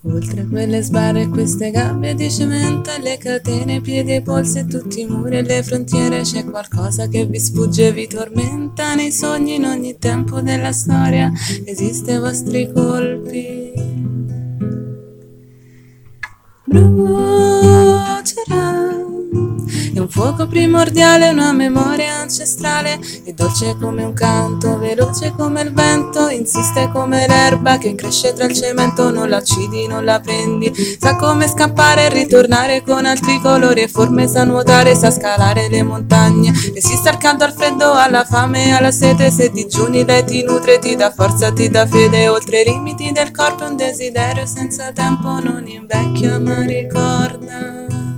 Oltre quelle sbarre e queste gabbie di cemento e le catene, i piedi e i polsi e tutti i muri e le frontiere, c'è qualcosa che vi sfugge e vi tormenta nei sogni in ogni tempo della storia. Resiste ai vostri colpi. Brucerà. È un fuoco primordiale, una memoria ancestrale, è dolce come un canto, veloce come il vento, insiste come l'erba che cresce tra il cemento, non la uccidi, non la prendi, sa come scappare e ritornare con altri colori e forme, sa nuotare, sa scalare le montagne, resiste al caldo, al freddo, alla fame e alla sete, se digiuni lei ti nutre, ti dà forza, ti dà fede, oltre i limiti del corpo è un desiderio senza tempo, non invecchia ma ricorda.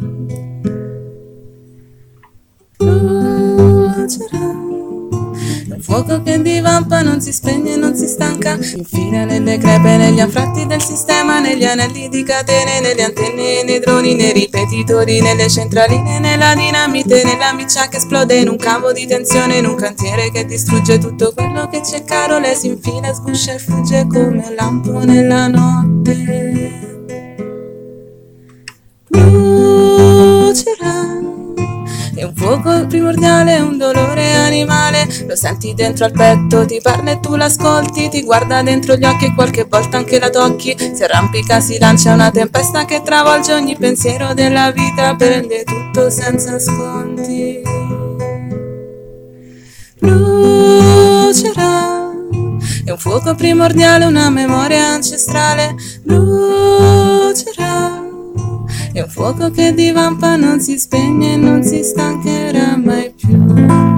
Brucerà. È un fuoco che divampa, non si spegne, non si stanca, infine nelle crepe, negli anfratti del sistema, negli anelli di catene, nelle antenne, nei droni, nei ripetitori, nelle centraline, nella dinamite, nella miccia che esplode, in un cavo di tensione, in un cantiere che distrugge tutto quello che c'è caro, lei si infila, sguscia e fugge come un lampo nella notte. Brucerà. È un fuoco primordiale, un dolore animale, lo senti dentro al petto, ti parla e tu l'ascolti, ti guarda dentro gli occhi e qualche volta anche la tocchi, si arrampica, si lancia una tempesta che travolge ogni pensiero della vita, prende tutto senza sconti. Brucerà. È un fuoco primordiale, una memoria ancestrale, brucerà. È un fuoco che divampa, non si spegne, non si stancherà mai più.